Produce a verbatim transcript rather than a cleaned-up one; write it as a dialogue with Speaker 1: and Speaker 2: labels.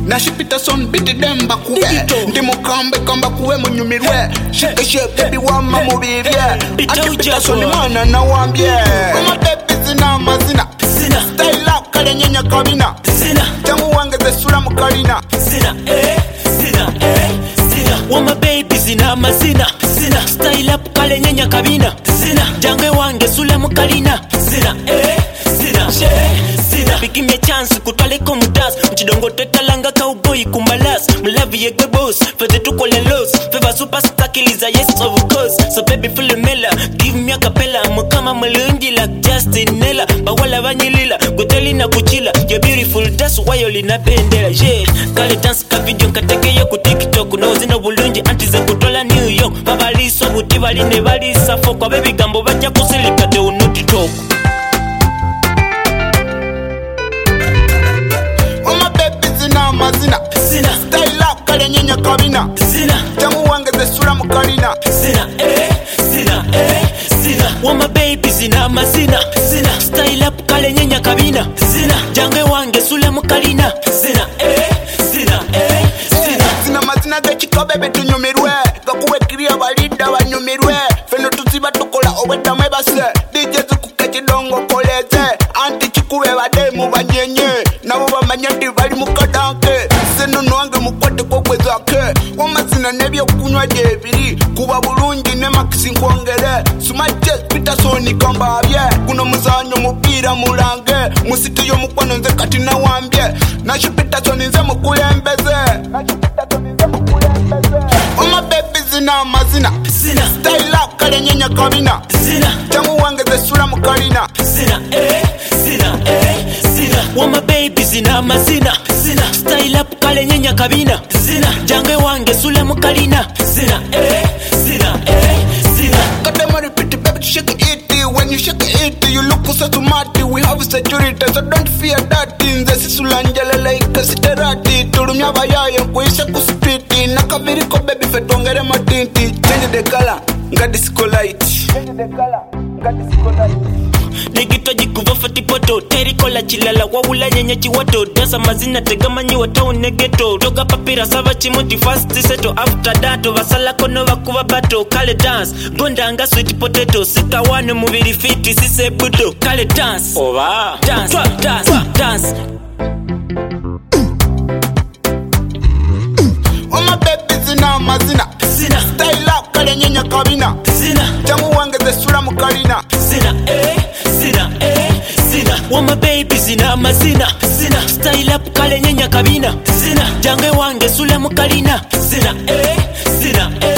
Speaker 1: nashipita son biti demba kube ndi mukambe kamba kuwe munyumirwe shake shake baby wama mubirye achipita son mwana na wambye kuma baby zina mazina zina style up kale nyenya kabina zina tangu wangeze sura mukalina
Speaker 2: zina eh zina eh zina wama baby zina mazina zina style up kale nyenya kabina zina jange wange sura mukalina zina eh zina zina give me a chance kutwale ko mudas mchidongo tetalanga cowboy kumalas mlavi ye the boss for the to call and loss favor superstar kiliza yes of course so baby full mela give me a capella mukama mlundi like Justin Nella bawala banyilila guteli na kuchila you're beautiful that's why you lina bendera yeah kale dance ka video kateke yo ku TikTok no zina bulungi anti ze kutola New York babaliso buti baline balisa foko baby gambo bajja kusilika de unoti talk
Speaker 1: mazina
Speaker 2: zina
Speaker 1: style up kale nyenya kabina
Speaker 2: zina
Speaker 1: tangu wangeze sura mukalina
Speaker 2: zina eh zina eh zina wama baby zina mazina zina style up kale nyenya kabina zina jange wange sura mukalina zina eh zina eh zina
Speaker 1: zina mazina gachiko bebe tunyumirwe gakuwe kiria balida banyumirwe feno tuziba tukola obweta mwebase D J zukukechi dongo koleze anti chikuwe bademu banyenye nabo bamanya ndi bali mukadanke seno nwange mukwate kokwezake wamazina nebyo kunywa jebiri kuba bulungi ne maxi nkwongere sumaje Peterson kambabye kuno muzanyo mupira mulange musito yo mukwano nze kati na wambye nashi Peterson nze mukulembeze nashi Peterson nze mukulembeze oma baby zina mazina
Speaker 2: zina
Speaker 1: style up kale nyenya kabina
Speaker 2: zina
Speaker 1: tangu wangeze sura mukalina
Speaker 2: zina eh zina eh zina wama baby zina mazina zina style up kale nyenya kabina zina jange wange sura mukalina zina eh zina eh zina
Speaker 1: got them repeat baby shake it when you shake it you look so smart we have security so don't fear that in the sisulanjele like siterati tulumya bayaye kuisha kuspiti nakabiri ko baby fetongere matinti change the color ngadi skolite change the color ngadi skolite
Speaker 2: Negito jikuva fati poto Teri kola chilala wawula nyenye chiwato Dasa mazina tegamanyi watao negeto Toga papira sava chimuti fast seto After that vasala kono wakuwa bato Kale dance, gondanga sweet potato Sika wane mubiri fiti sise budo Kale dance, over Dance, Twa, dance, Twa, dance
Speaker 1: Oma baby zina mazina
Speaker 2: Zina
Speaker 1: style up kale nyenya kabina
Speaker 2: Zina
Speaker 1: tangu wangeze sura mukalina
Speaker 2: Zina eh zina eh zina wama baby zina mazina zina style up kale nyenya kabina zina jange wange sura mukalina zina eh zina eh